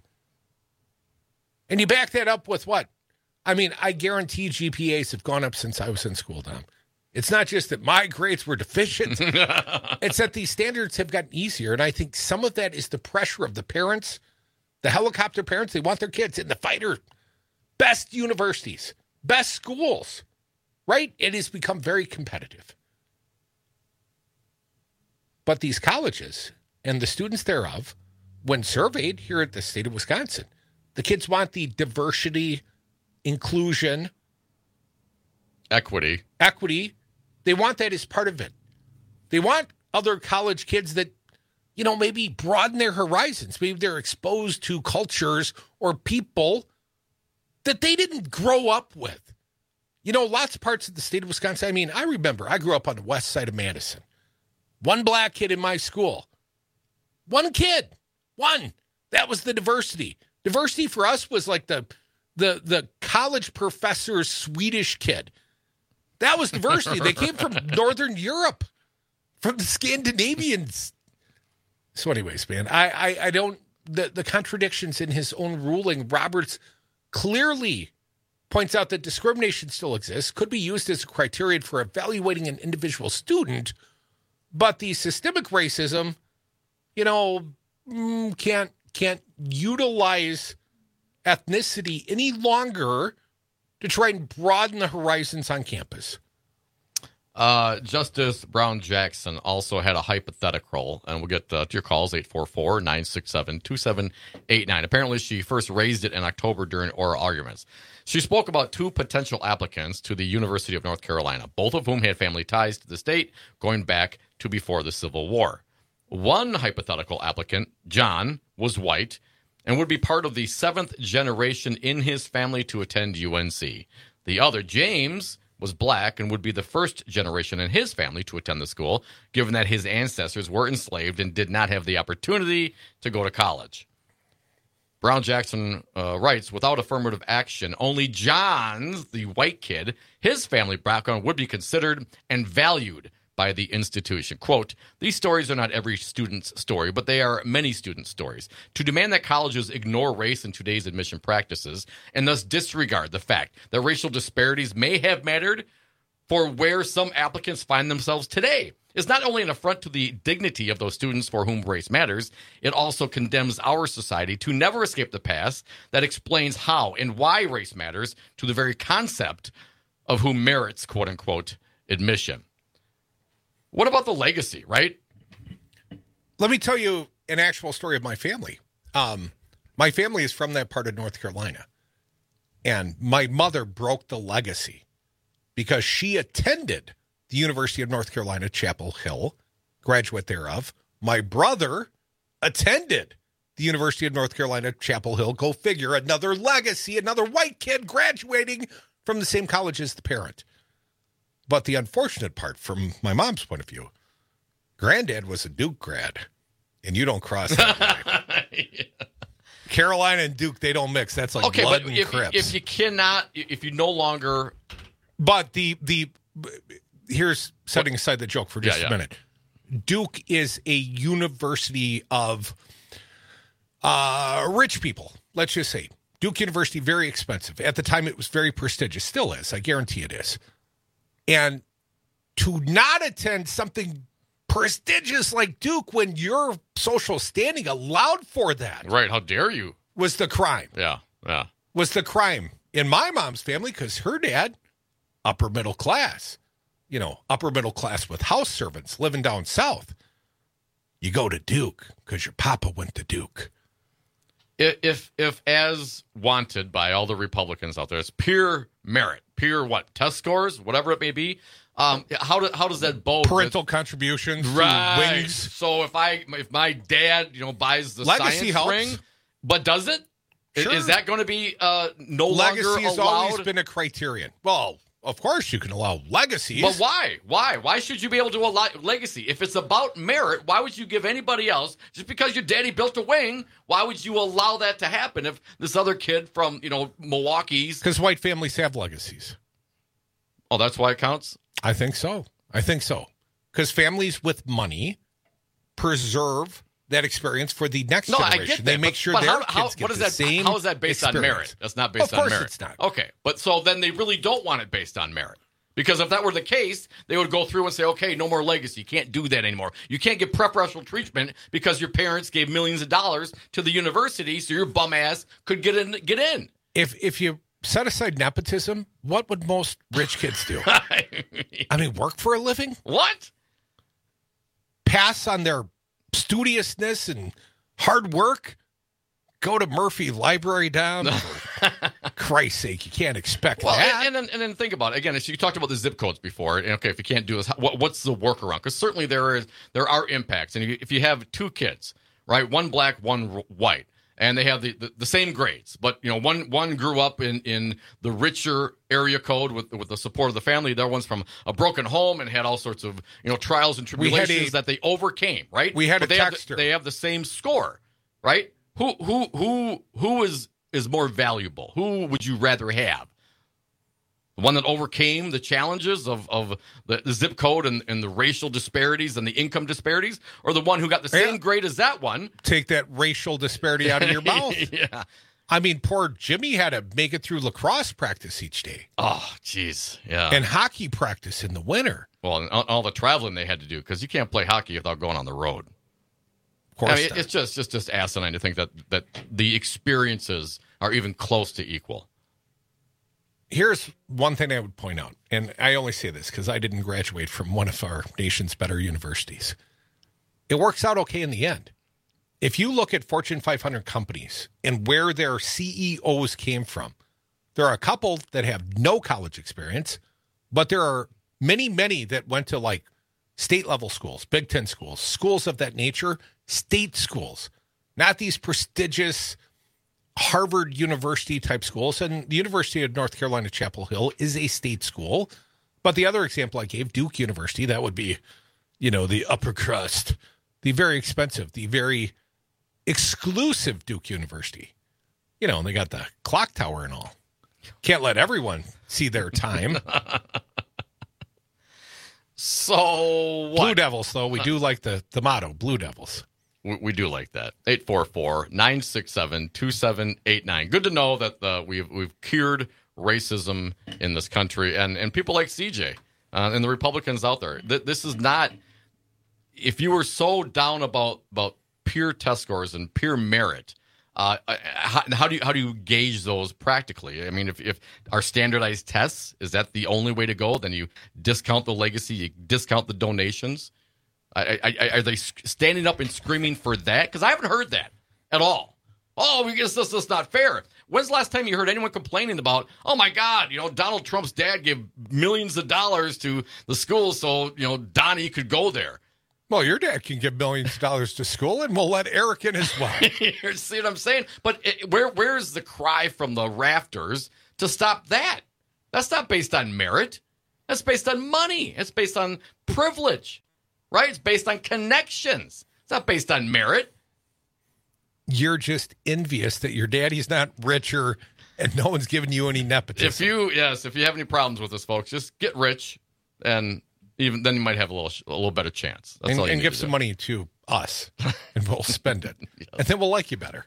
And you back that up with what? I mean, I guarantee GPAs have gone up since I was in school, Tom. It's not just that my grades were deficient. It's that these standards have gotten easier. And I think some of that is the pressure of the parents, the helicopter parents. They want their kids in the fighter, best universities, best schools, right? It has become very competitive. But these colleges and the students thereof, when surveyed here at the state of Wisconsin, the kids want the diversity, inclusion, equity. They want that as part of it. They want other college kids that, maybe broaden their horizons. Maybe they're exposed to cultures or people that they didn't grow up with. Lots of parts of the state of Wisconsin. I mean, I remember I grew up on the west side of Madison. One black kid in my school. One kid. One. That was the diversity. Diversity for us was like the college professor's Swedish kid. That was diversity. They came from Northern Europe, from the Scandinavians. So anyways, man, I don't, the contradictions in his own ruling, Roberts clearly points out that discrimination still exists, could be used as a criterion for evaluating an individual student, but the systemic racism, can't utilize ethnicity any longer to try and broaden the horizons on campus. Justice Brown Jackson also had a hypothetical, and we'll get to your calls, 844-967-2789. Apparently, she first raised it in October during oral arguments. She spoke about two potential applicants to the University of North Carolina, both of whom had family ties to the state going back to before the Civil War. One hypothetical applicant, John, was white and would be part of the seventh generation in his family to attend UNC. The other, James, was black and would be the first generation in his family to attend the school, given that his ancestors were enslaved and did not have the opportunity to go to college. Brown Jackson writes, without affirmative action, only John's, the white kid, his family background would be considered and valued by the institution. Quote, these stories are not every student's story, but they are many students' stories. To demand that colleges ignore race in today's admission practices and thus disregard the fact that racial disparities may have mattered for where some applicants find themselves today is not only an affront to the dignity of those students for whom race matters, it also condemns our society to never escape the past that explains how and why race matters to the very concept of who merits, quote unquote, admission. What about the legacy, right? Let me tell you an actual story of my family. My family is from that part of North Carolina, and my mother broke the legacy because she attended the University of North Carolina, Chapel Hill, graduate thereof. My brother attended the University of North Carolina, Chapel Hill. Go figure, another legacy, another white kid graduating from the same college as the parent. But the unfortunate part from my mom's point of view, granddad was a Duke grad, and you don't cross that line. Yeah. Carolina and Duke, they don't mix. That's like blood and Crips. If you cannot, if you no longer... But here's setting aside the joke for just a minute. Duke is a university of rich people, let's just say. Duke University, very expensive. At the time, it was very prestigious. Still is. I guarantee it is. And to not attend something prestigious like Duke when your social standing allowed for that. Right. How dare you? Was the crime. Yeah. Was the crime in my mom's family because her dad, upper middle class. Upper middle class with house servants living down south. You go to Duke because your papa went to Duke. If as wanted by all the Republicans out there, it's pure merit, pure test scores, whatever it may be. How does that bode? Parental contributions, right? Wings. So if my dad buys the legacy science ring, but does it? Sure. Is that going to be no legacy longer allowed? Legacy has always been a criterion. Well, of course you can allow legacies. But why? Why should you be able to allow legacy? If it's about merit, why would you give anybody else, just because your daddy built a wing, why would you allow that to happen if this other kid from, Milwaukee's... Because white families have legacies. Oh, that's why it counts? I think so. Because families with money preserve that experience for the next generation. I get that. They make sure their kids get the same How is that based experience. on merit? That's not based on merit. Of course it's not. Okay, but so then they really don't want it based on merit. Because if that were the case, they would go through and say, okay, no more legacy. You can't do that anymore. You can't get preferential treatment because your parents gave millions of dollars to the university so your bum ass could get in. If you set aside nepotism, what would most rich kids do? Work for a living? What? Pass on their studiousness and hard work? Go to Murphy Library down? For Christ's sake, you can't expect that. And then think about it. Again, you talked about the zip codes before. And okay, if you can't do this, what's the workaround? Because certainly there are impacts. And if you have two kids, right, one black, one white, and they have the same grades, but one grew up in the richer area code with the support of the family. The other one's from a broken home and had all sorts of trials and tribulations that they overcame. Right? We had texter. They have the same score, right? Who is more valuable? Who would you rather have? The one that overcame the challenges of the zip code and the racial disparities and the income disparities, or the one who got the same grade as that one? Take that racial disparity out of your mouth. Yeah. Poor Jimmy had to make it through lacrosse practice each day. Oh, jeez. Yeah. And hockey practice in the winter. Well, and all the traveling they had to do, because you can't play hockey without going on the road. Of course not. It's just asinine to think that the experiences are even close to equal. Here's one thing I would point out, and I only say this because I didn't graduate from one of our nation's better universities. It works out okay in the end. If you look at Fortune 500 companies and where their CEOs came from, there are a couple that have no college experience, but there are many, many that went to state level schools, Big Ten schools, schools of that nature, state schools, not these prestigious Harvard University type schools. And the University of North Carolina, Chapel Hill is a state school. But the other example I gave, Duke University, that would be, the upper crust, the very expensive, the very exclusive Duke University. And they got the clock tower and all. Can't let everyone see their time. So what? Blue Devils, though. We do like the motto, Blue Devils. We do like that. 844-967-2789. Good to know that we've cured racism in this country, and people like CJ and the Republicans out there. This is not. If you were so down about pure test scores and pure merit, how do you gauge those practically? I mean, if our standardized tests, is that the only way to go? Then you discount the legacy, you discount the donations. Are they standing up and screaming for that? Because I haven't heard that at all. Oh, we guess this is not fair. When's the last time you heard anyone complaining about, oh my God, Donald Trump's dad gave millions of dollars to the school so, Donnie could go there? Well, your dad can give millions of dollars to school, and we'll let Eric in as well. See what I'm saying? But where's the cry from the rafters to stop that? That's not based on merit. That's based on money. It's based on privilege, right? It's based on connections. It's not based on merit. You're just envious that your daddy's not richer and no one's giving you any nepotism. If you have any problems with this, folks, just get rich, and even then you might have a little better chance. That's all you and need give to some do. money to us, and we'll spend it. Yes. And then we'll like you better.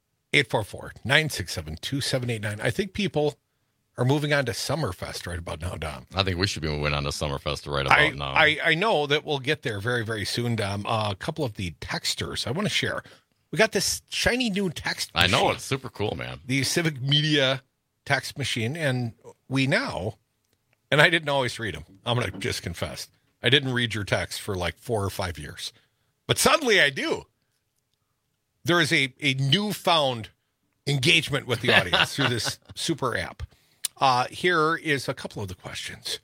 844-967-2789. I think people are moving on to Summerfest right about now, Dom. I think we should be moving on to Summerfest right about now. I know that we'll get there very, very soon, Dom. A couple of the texters I want to share. We got this shiny new text machine. I know, it's super cool, man. The Civic Media text machine, and we now, and I didn't always read them. I'm going to just confess. I didn't read your text for like 4 or 5 years. But suddenly I do. There is a newfound engagement with the audience through this super app. Here is a couple of the questions.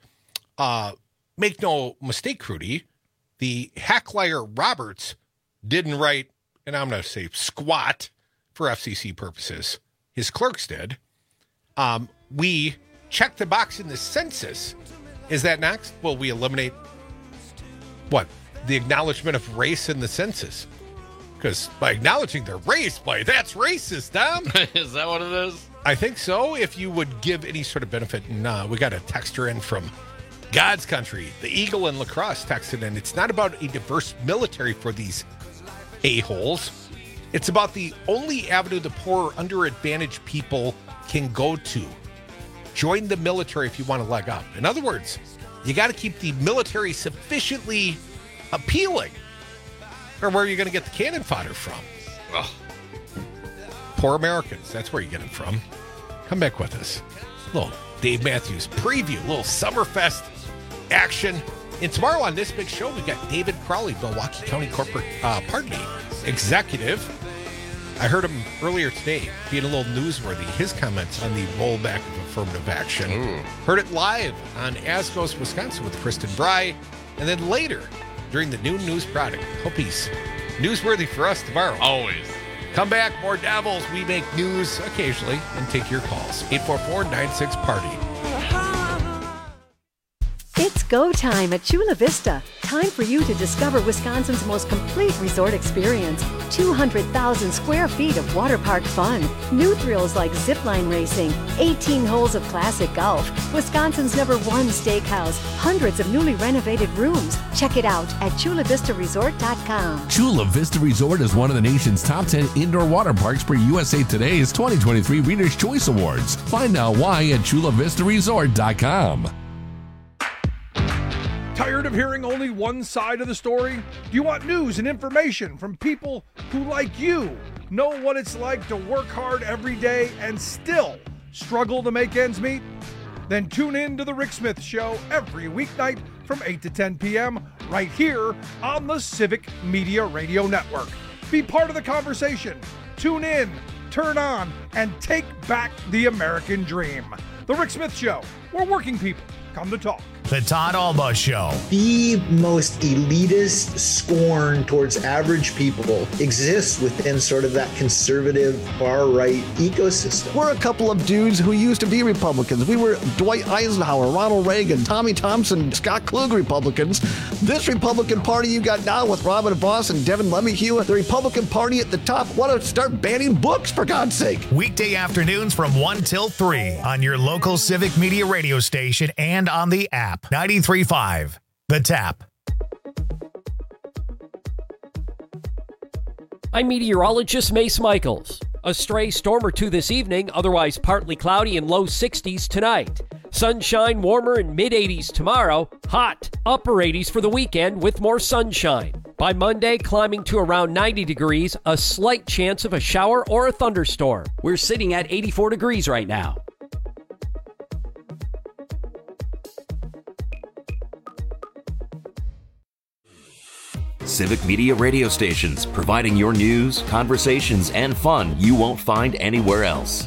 Make no mistake, Crudy, the Hacklier Roberts didn't write, and I'm going to say squat for FCC purposes. His clerks did. We checked the box in the census. Is that next? Will we eliminate what? The acknowledgement of race in the census? Because by acknowledging their race, that's racist, Dom. Is that what it is? I think so. If you would give any sort of benefit, and we got a texter in from God's country, the Eagle in La Crosse texted in. It's not about a diverse military for these a-holes. It's about the only avenue the poor, underadvantaged people can go to. Join the military if you want to leg up. In other words, you got to keep the military sufficiently appealing. Or where are you going to get the cannon fodder from? Well, poor Americans. That's where you get it from. Come back with us. A little Dave Matthews preview, a little Summerfest action. And tomorrow on this big show, we've got David Crowley, Milwaukee County Corporate Pardon Executive. I heard him earlier today being a little newsworthy. His comments on the rollback of affirmative action. Ooh. Heard it live on As Goes Wisconsin with Kristen Bry. And then later, during the noon news product. Hope he's newsworthy for us tomorrow. Always. Come back, more Devils. We make news occasionally and take your calls. 844-96-PARTY. It's go time at Chula Vista. Time for you to discover Wisconsin's most complete resort experience. 200,000 square feet of water park fun. New thrills like zipline racing, 18 holes of classic golf, Wisconsin's #1 steakhouse, hundreds of newly renovated rooms. Check it out at ChulaVistaResort.com. Chula Vista Resort is one of the nation's top 10 indoor water parks for USA Today's 2023 Reader's Choice Awards. Find out why at ChulaVistaResort.com. Tired of hearing only one side of the story? Do you want news and information from people who, like you, know what it's like to work hard every day and still struggle to make ends meet? Then tune in to The Rick Smith Show every weeknight from 8 to 10 p.m. right here on the Civic Media Radio Network. Be part of the conversation. Tune in, turn on, and take back the American dream. The Rick Smith Show, where working people come to talk. The Todd Alba Show. The most elitist scorn towards average people exists within sort of that conservative far-right ecosystem. We're a couple of dudes who used to be Republicans. We were Dwight Eisenhower, Ronald Reagan, Tommy Thompson, Scott Klug Republicans. This Republican Party you got now with Robin Voss and Devin LeMahieu, the Republican Party at the top, want to start banning books, for God's sake. Weekday afternoons from 1 till 3 on your local Civic Media radio station and on the app. 93.5, The Tap. I'm meteorologist Mace Michaels. A stray storm or two this evening, otherwise partly cloudy and low 60s tonight. Sunshine, warmer and mid-80s tomorrow. Hot, upper 80s for the weekend with more sunshine. By Monday, climbing to around 90 degrees, a slight chance of a shower or a thunderstorm. We're sitting at 84 degrees right now. Civic Media radio stations, providing your news, conversations, and fun you won't find anywhere else.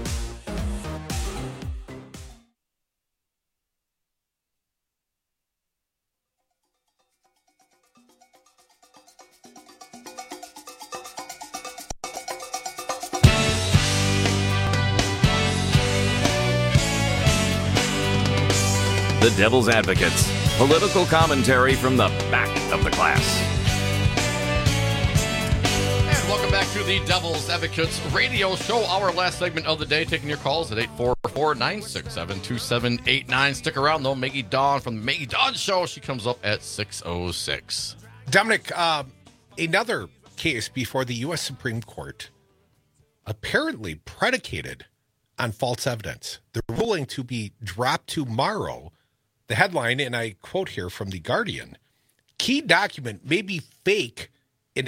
The Devil's Advocates, political commentary from the back of the class. And welcome back to the Devil's Advocates radio show. Our last segment of the day, taking your calls at 844-967-2789. Stick around, though. Maggie Dawn from the Maggie Dawn Show. She comes up at 6:06. Dominic, another case before the U.S. Supreme Court, apparently predicated on false evidence. The ruling to be dropped tomorrow. The headline, and I quote here from The Guardian, key document may be fake in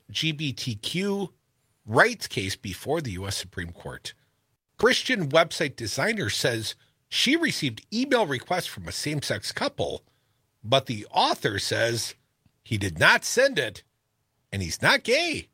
LGBTQ rights case before the U.S. Supreme Court. Christian website designer says she received email requests from a same-sex couple, but the author says he did not send it, and he's not gay.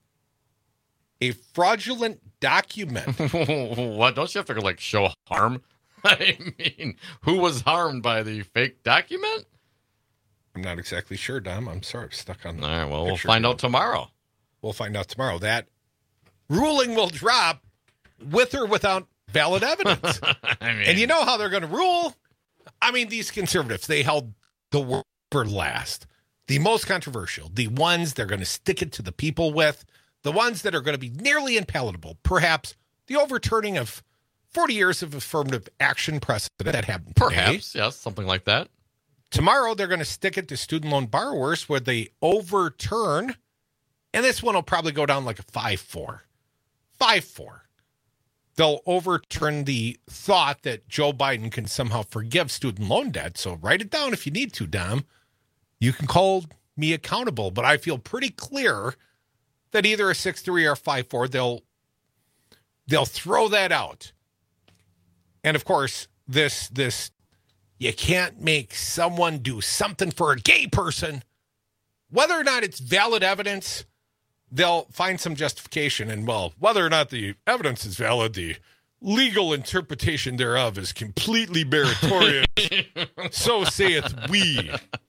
A fraudulent document. What? Don't you have to, show harm? I mean, who was harmed by the fake document? I'm not exactly sure, Dom. I'm sorry. I'm stuck on that. All right, well, we'll find out tomorrow. We'll find out tomorrow. That ruling will drop with or without valid evidence. And you know how they're going to rule? I mean, these conservatives, they held the word for last. The most controversial, the ones they're going to stick it to the people with, the ones that are going to be nearly unpalatable, perhaps the overturning of 40 years of affirmative action precedent that happened today. Perhaps, yes, something like that. Tomorrow, they're going to stick it to student loan borrowers where they overturn, and this one will probably go down like a 5-4. 5-4. They'll overturn the thought that Joe Biden can somehow forgive student loan debt. So write it down if you need to, Dom. You can call me accountable, but I feel pretty clear that either a 6-3 or a 5-4, they'll throw that out. And of course, this you can't make someone do something for a gay person. Whether or not it's valid evidence, they'll find some justification. And, well, whether or not the evidence is valid, the legal interpretation thereof is completely meritorious. So saith we.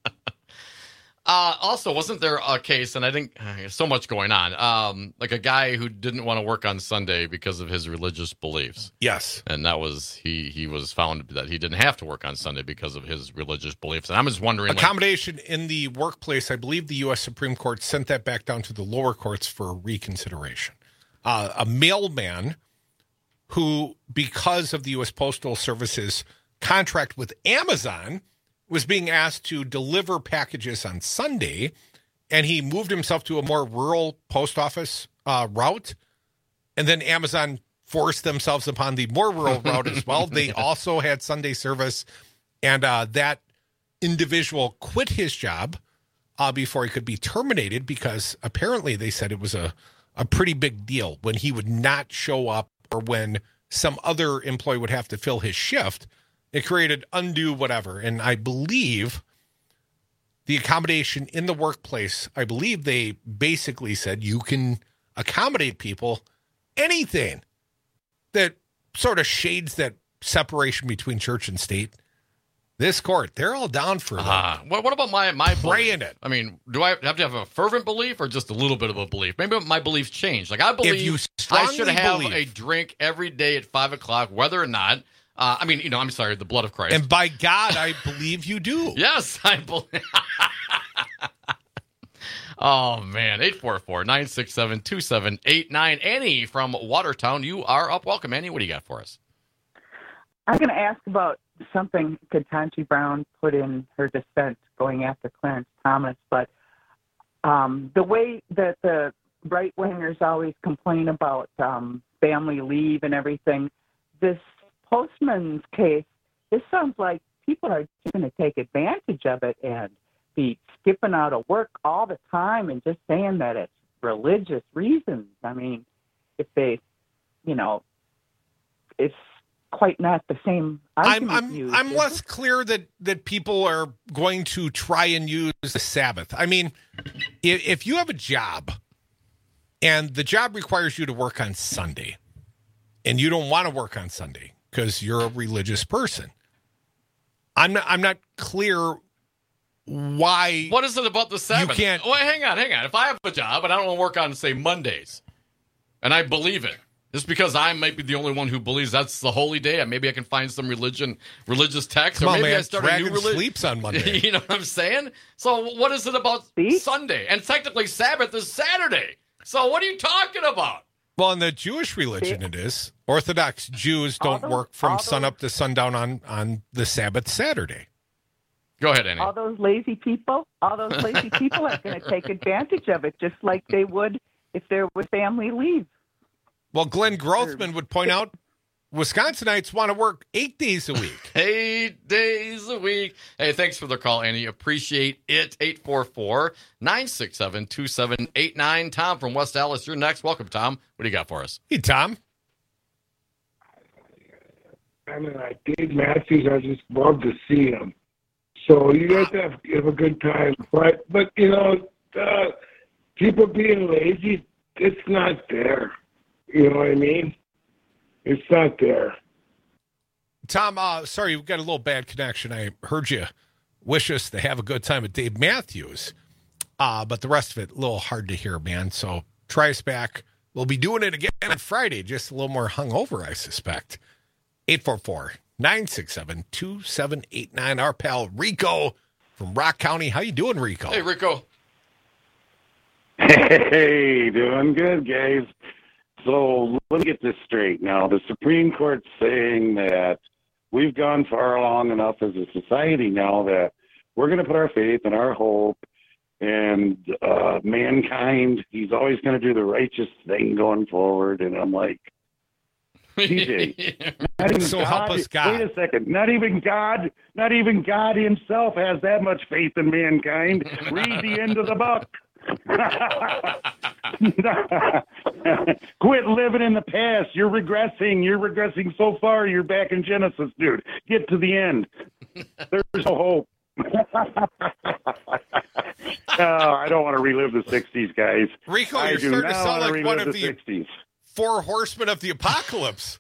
Also, wasn't there a case, and I think so much going on, like a guy who didn't want to work on Sunday because of his religious beliefs? Yes. And that was, he was found that he didn't have to work on Sunday because of his religious beliefs. And I'm just wondering. Accommodation in the workplace, I believe the U.S. Supreme Court sent that back down to the lower courts for reconsideration. A mailman who, because of the U.S. Postal Service's contract with Amazon, was being asked to deliver packages on Sunday, and he moved himself to a more rural post office route, and then Amazon forced themselves upon the more rural route as well. They also had Sunday service, and that individual quit his job before he could be terminated because apparently they said it was a pretty big deal when he would not show up or when some other employee would have to fill his shift. It created undue whatever. And I believe the accommodation in the workplace, I believe they basically said you can accommodate people, anything that sort of shades that separation between church and state. This court, they're all down for that. What about my praying belief? I mean, do I have to have a fervent belief or just a little bit of a belief? Maybe my beliefs change. Like I believe I should have a drink every day at 5 o'clock, whether or not. I'm sorry, the blood of Christ. And by God, I believe you do. Yes, I believe. Oh, man. 844-967-2789. Annie from Watertown, you are up. Welcome, Annie. What do you got for us? I'm going to ask about something Ketanji Brown put in her dissent going after Clarence Thomas, but the way that the right-wingers always complain about family leave and everything, this Postman's case, this sounds like people are just going to take advantage of it and be skipping out of work all the time and just saying that it's religious reasons. I mean, if they, it's quite not the same argument. I'm less clear that people are going to try and use the Sabbath. I mean, if you have a job and the job requires you to work on Sunday and you don't want to work on Sunday because you're a religious person, I'm not clear why. What is it about the Sabbath? You can't. Well, hang on. If I have a job and I don't want to work on, say, Mondays, and I believe it, just because I might be the only one who believes that's the holy day, and maybe I can find some religious text, or maybe I start a new religion. Sleeps on Monday. You know what I'm saying? So what is it about Sunday? And technically, Sabbath is Saturday. So what are you talking about? Well, in the Jewish religion, it is. Orthodox Jews don't work from sunup to sundown on the Sabbath Saturday. Go ahead, Annie. All those lazy people are going to take advantage of it, just like they would if there was family leave. Well, Glenn Grothman would point out Wisconsinites want to work 8 days a week. 8 days a week. Hey, thanks for the call, Annie. Appreciate it. 844-967-2789. Tom from West Allis, you're next. Welcome, Tom. What do you got for us? Hey, Tom. I mean, like Dave Matthews, I just love to see him. So you guys have a good time. But people being lazy, it's not there. You know what I mean? It's not there. Tom, sorry, we've got a little bad connection. I heard you wish us to have a good time with Dave Matthews. But the rest of it, a little hard to hear, man. So try us back. We'll be doing it again on Friday, just a little more hungover, I suspect. 844-967-2789. Our pal Rico from Rock County. How you doing, Rico? Hey, Rico. Hey, doing good, guys. So let me get this straight now. The Supreme Court's saying that we've gone far long enough as a society now that we're going to put our faith and our hope and mankind. He's always going to do the righteous thing going forward. And I'm like, TJ, help us God. Wait a second. Not even God himself has that much faith in mankind. Read the end of the book. Quit living in the past. You're regressing so far. You're back in Genesis, dude. Get to the end. There's no hope. I don't want to relive the 60s, guys. Rico, you're starting to sound like one of the 60s. Four horsemen of the apocalypse.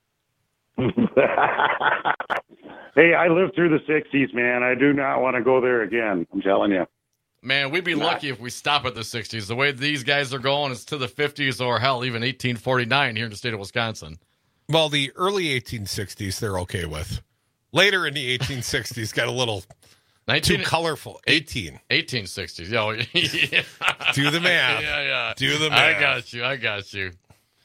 Hey, I lived through the 60s, man. I do not want to go there again. I'm telling you. Man, we'd be lucky if we stop at the 60s. The way these guys are going, it's to the 50s or, hell, even 1849 here in the state of Wisconsin. Well, the early 1860s, they're okay with. Later in the 1860s, got a little too colorful. 1860s. Yo, yeah. Do the math. Yeah. Do the math. I got you.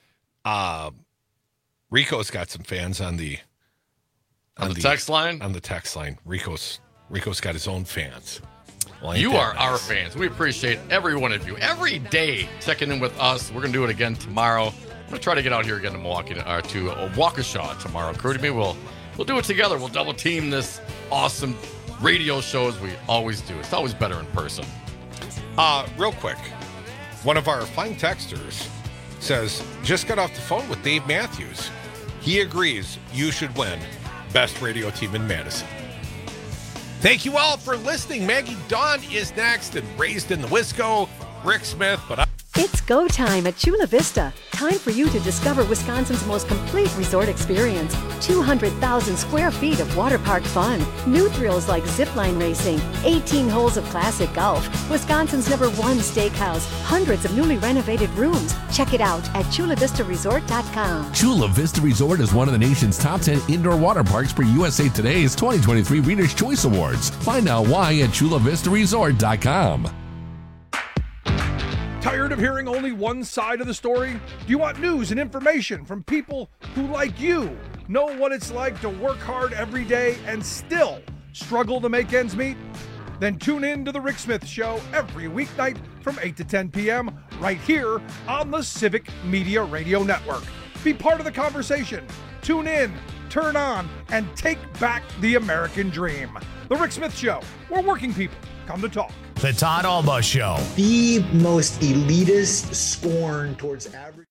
Rico's got some fans on the text line? On the text line. Rico's got his own fans. Well, you are nice. Our fans. We appreciate every one of you. Every day checking in with us. We're going to do it again tomorrow. I'm going to try to get out here again to Milwaukee, to Waukesha tomorrow. Crew to me, we'll do it together. We'll double team this awesome radio show as we always do. It's always better in person. Real quick, one of our fine texters says, just got off the phone with Dave Matthews. He agrees you should win Best Radio Team in Madison. Thank you all for listening. Maggie Dawn is next and Raised in the Wisco. Rick Smith, It's go time at Chula Vista. Time for you to discover Wisconsin's most complete resort experience. 200,000 square feet of water park fun. New thrills like zipline racing, 18 holes of classic golf, Wisconsin's #1 steakhouse, hundreds of newly renovated rooms. Check it out at chulavistaresort.com. Chula Vista Resort is one of the nation's top 10 indoor water parks for USA Today's 2023 Reader's Choice Awards. Find out why at chulavistaresort.com. Tired of hearing only one side of the story? Do you want news and information from people who, like you, know what it's like to work hard every day and still struggle to make ends meet? Then tune in to The Rick Smith Show every weeknight from 8 to 10 p.m. right here on the Civic Media Radio Network. Be part of the conversation. Tune in, turn on, and take back the American dream. The Rick Smith Show, where working people come to talk. The Todd Alba Show. The most elitist scorn towards average.